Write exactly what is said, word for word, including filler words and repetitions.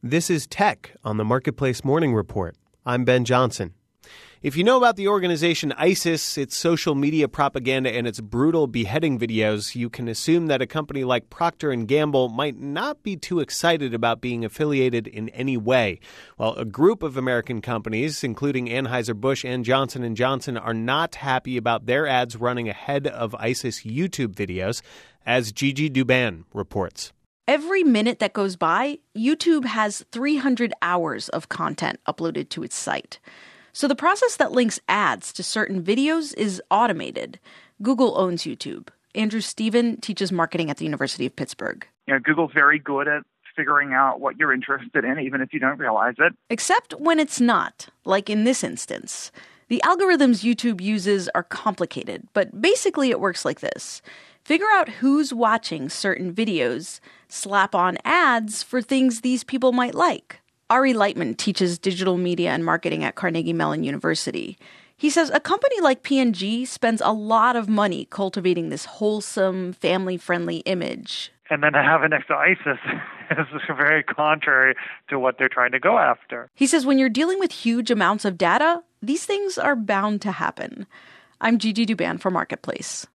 This is Tech on the Marketplace Morning Report. I'm Ben Johnson. If you know about the organization ISIS, its social media propaganda, and its brutal beheading videos, you can assume that a company like Procter and Gamble might not be too excited about being affiliated in any way. Well, a group of American companies, including Anheuser-Busch and Johnson and Johnson, are not happy about their ads running ahead of ISIS YouTube videos, as Gigi Douban reports. Every minute that goes by, YouTube has three hundred hours of content uploaded to its site. So the process that links ads to certain videos is automated. Google owns YouTube. Andrew Steven teaches marketing at the University of Pittsburgh. You know, Google's very good at figuring out what you're interested in, even if you don't realize it. Except when it's not, like in this instance. The algorithms YouTube uses are complicated, but basically it works like this. Figure out who's watching certain videos, slap on ads for things these people might like. Ari Lightman teaches digital media and marketing at Carnegie Mellon University. He says a company like P and G spends a lot of money cultivating this wholesome, family-friendly image. And then to have it next to ISIS is very contrary to what they're trying to go after. He says when you're dealing with huge amounts of data, these things are bound to happen. I'm Gigi Douban for Marketplace.